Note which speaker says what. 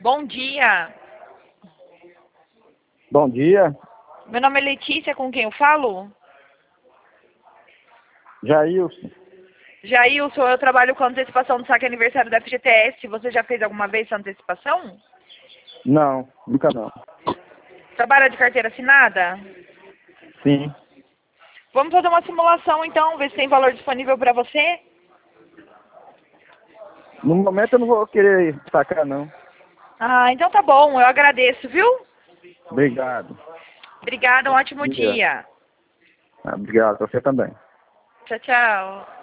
Speaker 1: Bom dia.
Speaker 2: Bom dia,
Speaker 1: Meu nome é Letícia, com quem eu falo?
Speaker 2: Jailson.
Speaker 1: Jailson, eu trabalho com antecipação do saque aniversário da FGTS. Você já fez alguma vez essa antecipação?
Speaker 2: Não, nunca não.
Speaker 1: Trabalha de carteira assinada?
Speaker 2: Sim.
Speaker 1: Vamos fazer uma simulação então, ver se tem valor disponível para você?
Speaker 2: No momento eu não vou querer sacar, não.
Speaker 1: Ah, então tá bom, eu agradeço, viu?
Speaker 2: Obrigado.
Speaker 1: Obrigada, um ótimo
Speaker 2: Dia.
Speaker 1: dia.
Speaker 2: Obrigado, você também.
Speaker 1: Tchau, tchau.